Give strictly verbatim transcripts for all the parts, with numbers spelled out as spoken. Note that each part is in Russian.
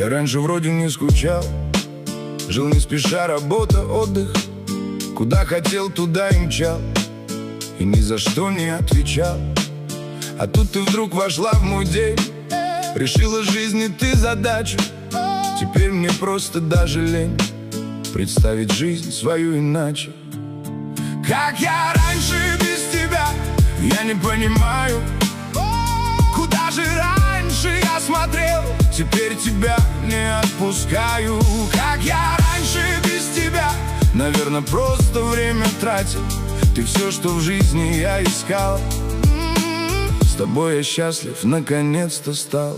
Я раньше вроде не скучал, жил не спеша, работа, отдых. Куда хотел, туда и мчал, и ни за что не отвечал. А тут ты вдруг вошла в мой день, решила жизни ты задачу. Теперь мне просто даже лень представить жизнь свою иначе. Как я раньше без тебя, я не понимаю. Куда же раньше я смотрел, теперь тебя не отпускаю. Как я раньше без тебя, наверное, просто время тратил. Ты все, что в жизни я искал. С тобой я счастлив, наконец-то стал.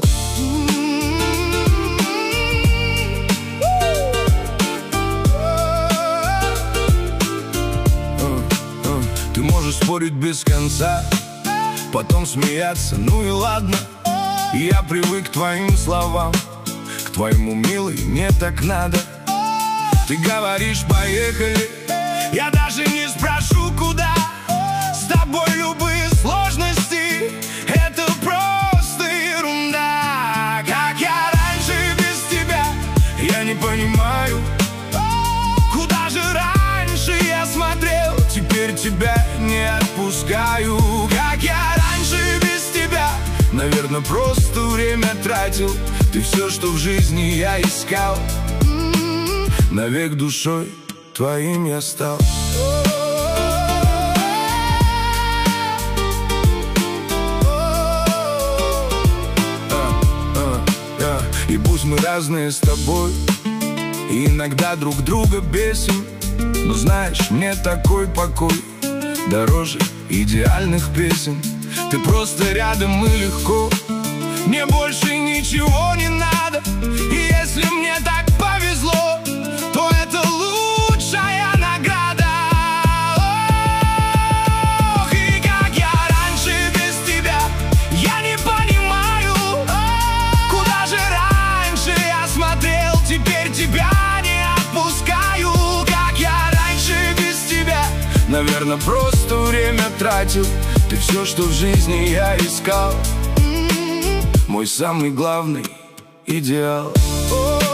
Ты можешь спорить без конца, потом смеяться, ну и ладно. Я привык к твоим словам, к твоему, милый, мне так надо. Ты говоришь, поехали, я даже не спрошу, куда. С тобой любые сложности — это просто ерунда. Как я раньше без тебя, я не понимаю. Куда же раньше я смотрел, теперь тебя не отпускаю. Как я раньше без тебя, наверное, просто время тратил. Ты все, что в жизни я искал. Навек душой твоим я стал. И пусть мы разные с тобой, и иногда друг друга бесим, но знаешь, мне такой покой дороже идеальных песен. Ты просто рядом и легко, мне больше ничего не надо. И если мне так повезло, то это лучшая награда. Ох, и как я раньше без тебя, я не понимаю. Куда же раньше я смотрел, теперь тебя не отпускаю. Как я раньше без тебя, наверное, просто время тратил. Ты все, что в жизни я искал, мой самый главный идеал.